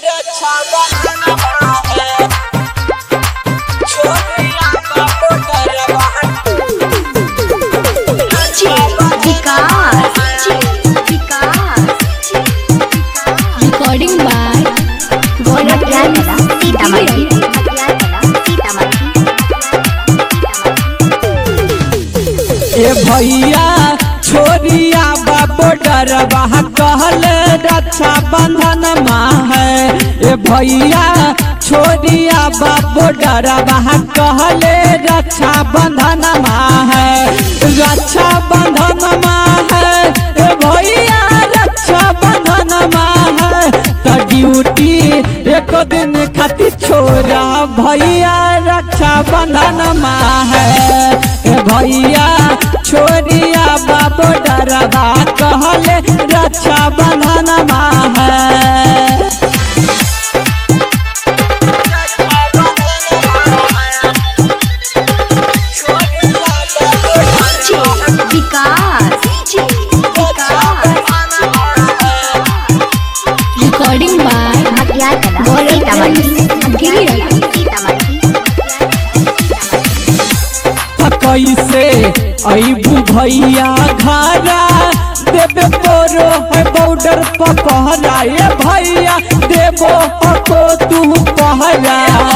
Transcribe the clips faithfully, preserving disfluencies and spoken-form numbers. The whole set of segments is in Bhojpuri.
रिकॉर्डिंग बाय ए भैया छोरिया बाबो डरवा कहल रक्षा बंधन माँ है। ए भैया छोरिया बाबो डरवा कहल रक्षा बंधन माँ है। रक्षा बंधन माँ है ए भैया रक्षा बंधन माँ है। तो ड्यूटी एक दिन खातिर छोरा भैया रक्षा बंधन माँ है। ए भैया छोरिया बाबो डरवा कहले रक्षा बंधन माँ है। रिकॉर्डिंग बाय कैसे अबू भैया घरा देवे पोरो है बॉर्डर पर पहरा। ये भैया देवो को तू पहरा।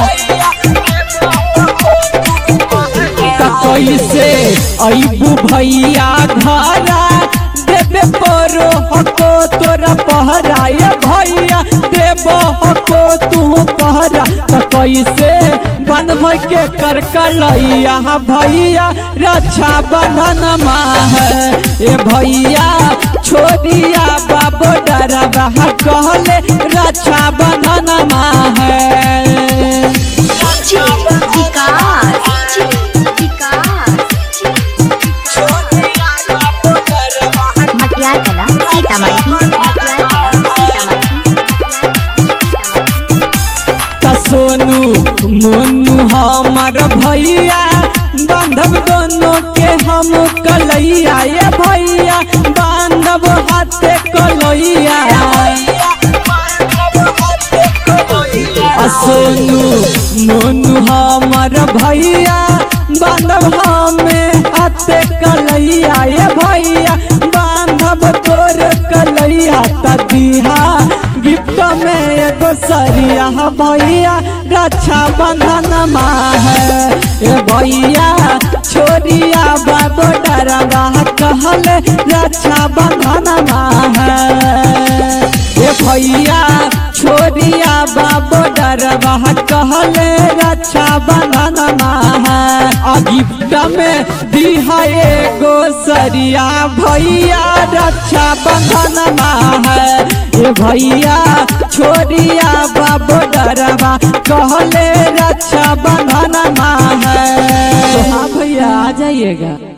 कैसे अबू भैया घरा देवे पोरो को तोरा पहरा। ये भैया देवो को तू पहरा। कैसे बन के कर कलैया भैया रक्षा बंधन माँ है। ए भैया छोरिया बाबो डरवा कहले रक्षा बंधन माँ है। सोनू मोनू हमार भैया बांधव दोनों के हम कलैया। ये भैया बांधव हाथे कलैया। सोनू मोनू हमार भैया बांधव हमें हाथे कलैया। ये भैया बांधव तोर कलैया। तदिहा गिफ्ट में एगो सरिया भैया रक्षा बंधन माँ है। ए भैया छोरिया बाबो डरवा कहले रक्षा बंधन माँ है। ए भैया छोरिया बाबो डरवा कहले रक्षा बंधन माँ है। आ गिफ्ट में दिहा एगो सरिया भैया रक्षा बंधन माँ है। ए भैया छोरिया बाबो डरवा कहले रक्षा बंधन माँ है। तो हाँ भैया आ जाइएगा।